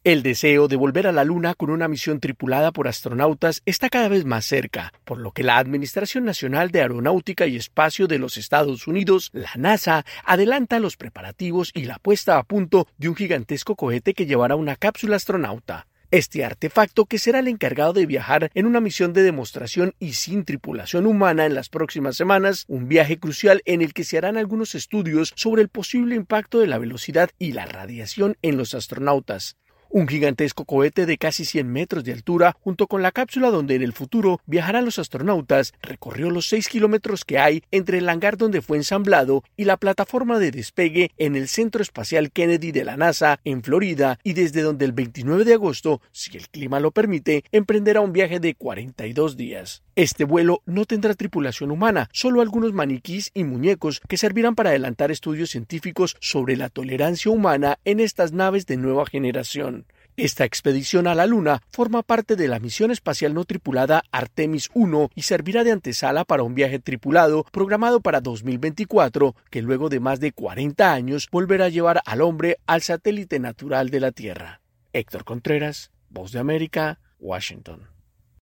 El deseo de volver a la Luna con una misión tripulada por astronautas está cada vez más cerca, por lo que la Administración Nacional de Aeronáutica y Espacio de los Estados Unidos, la NASA, adelanta los preparativos y la puesta a punto de un gigantesco cohete que llevará una cápsula astronauta. Este artefacto, que será el encargado de viajar en una misión de demostración y sin tripulación humana en las próximas semanas, un viaje crucial en el que se harán algunos estudios sobre el posible impacto de la velocidad y la radiación en los astronautas. Un gigantesco cohete de casi 100 metros de altura, junto con la cápsula donde en el futuro viajarán los astronautas, recorrió los 6 kilómetros que hay entre el hangar donde fue ensamblado y la plataforma de despegue en el Centro Espacial Kennedy de la NASA, en Florida, y desde donde el 29 de agosto, si el clima lo permite, emprenderá un viaje de 42 días. Este vuelo no tendrá tripulación humana, solo algunos maniquís y muñecos que servirán para adelantar estudios científicos sobre la tolerancia humana en estas naves de nueva generación. Esta expedición a la Luna forma parte de la misión espacial no tripulada Artemis 1 y servirá de antesala para un viaje tripulado programado para 2024, que luego de más de 40 años volverá a llevar al hombre al satélite natural de la Tierra. Héctor Contreras, Voz de América, Washington.